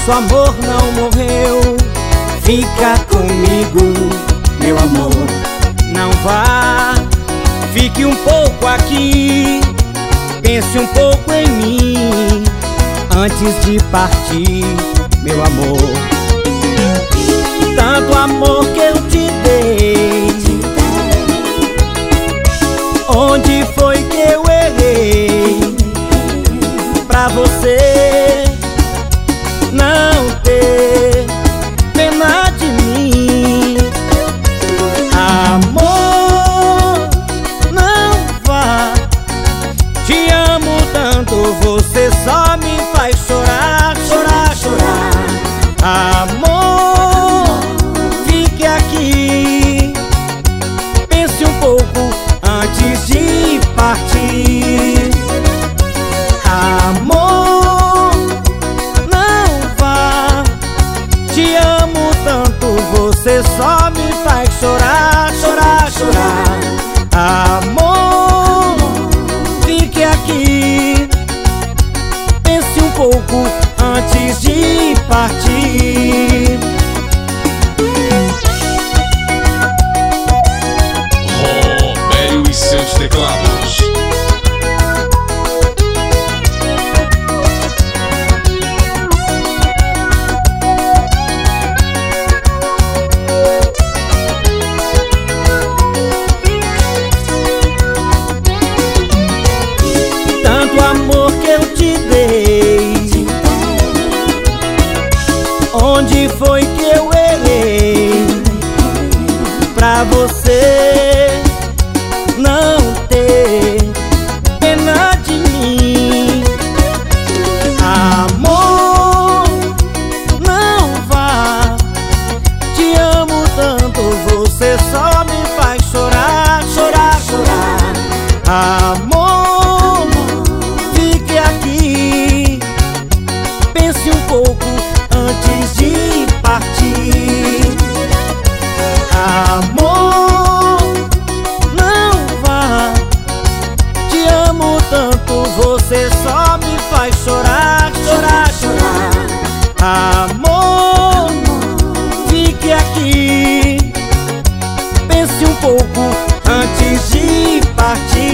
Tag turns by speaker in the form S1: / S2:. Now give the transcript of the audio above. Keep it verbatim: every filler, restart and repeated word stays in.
S1: Nosso amor não morreu. Fica comigo, meu amor. Não vá, fique um pouco aqui. Pense um pouco em mim antes de partir, meu amor. Tanto amor que eu te dei, onde foi que eu errei pra você não ter pena de mim? Amor, não vá, te amo tanto, você só me faz chorar, chorar, chorar. Amor, fique aqui, pense um pouco antes de partir. Amor, não vá, te amo tanto, você só me faz chorar, chorar, chorar. Amor, fique aqui, pense um pouco antes de partir.
S2: Robério e seus teclados.
S1: Tanto amor que eu te dei, onde foi que eu errei pra você não ter pena de mim? Amor, não vá, te amo tanto, você só me faz chorar, chorar, chorar. Amor, fique aqui, pense um pouco antes de partir. Amor, não vá, te amo tanto, você só me faz chorar, chorar, chorar. Amor, fique aqui, pense um pouco antes de partir.